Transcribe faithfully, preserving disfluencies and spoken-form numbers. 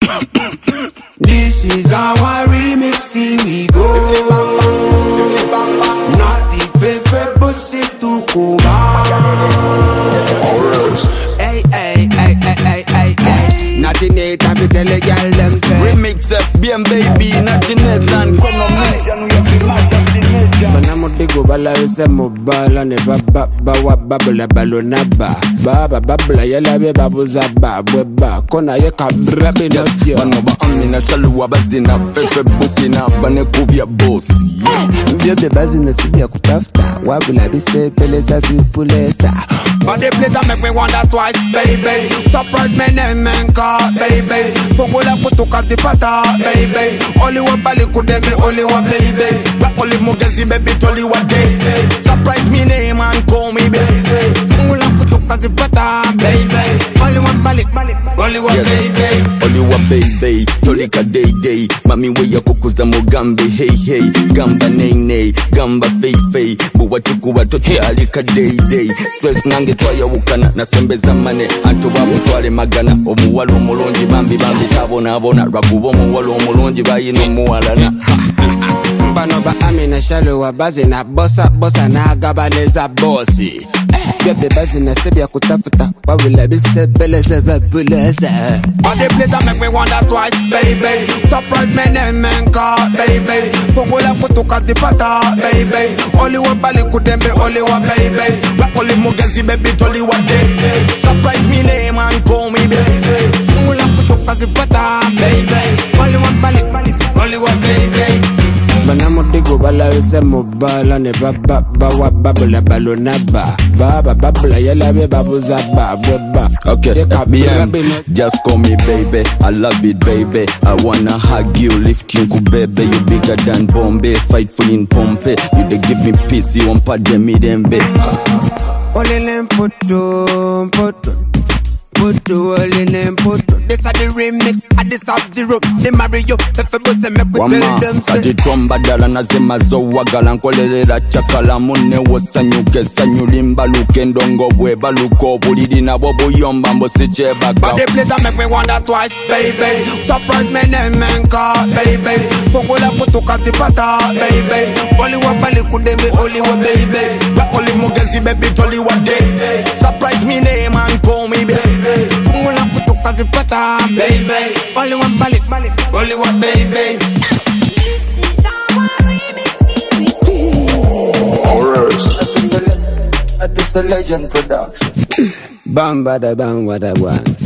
This is our remix, here we go. Not the favorite pussy to Cuba. Hey, hey, hey, hey, hey, hey, hey. Nothing eight, I be tell a girl them say. Remix F B M baby, nothing eight and come on me. Banamo digo bala use mobile ne baba bawa babula balona ba baba babula yela be babuza ba bweba kona ye kabra be no yo bano ba amina shaluwa bazina fefe busina bane kubya boss bebe bazina sibya kutafuta wabula bise pelesa sipulesa but the place I make me wonder twice baby surprise me name and call baby fogola kutoka zipata baby only one bali kudemi only one baby only mugezi baby toli one day surprise me name and call me baby fogola kutoka zipata baby only one bali only one baby only one baby toli ka day day mami we yakukuza mugambe hey hey gamba nay nay gamba fey fey buwa tukuba tochali ka day day stress nange twaya wukana nasembeza mane anto babu twale magana omuwala omulungi bambi bambi tabona abona rakubo omuwala omulungi bayina omuwalana bano ba amina shaluwa bazina bossa bossa na gabaleza bossi bebe bazina sebya kutafuta wabula bise beleze babuleze all the place I make me wonder twice baby surprise me name and call baby fogola kutoka zipata baby only one bali kudembe only one baby only mugezi baby toli one day surprise me name and call me baby fogola kutoka zipata baby only one bali only one baby banamo digo bala use mobile ne baba bawa babula balona ba baba babula yela be babuza ba bweba okay F B M just call me baby I love it baby I wanna hug you lift you ku baby you bigger than Bombay fight for in Pompe you dey give me peace you want pardon me them be ole lempoto poto poto ole lempoto this are the remix at the sub zero the Mario fefe bose make we tell them say ati twamba dala nazema zo wagala nkolerera chakala munne wosanyuke sanyulimba lukendo ngobwe baluko bulidi nabo buyomba mbosiche baga but the place I make me wonder twice baby surprise me name and call baby fogola kutoka zipata baby only one bali kudemi only one baby only mugezi baby toli one day surprise me name and call me baby fogola kutoka zipata baby only one bali only one baby At this a legend production. Bam bada bam wada one.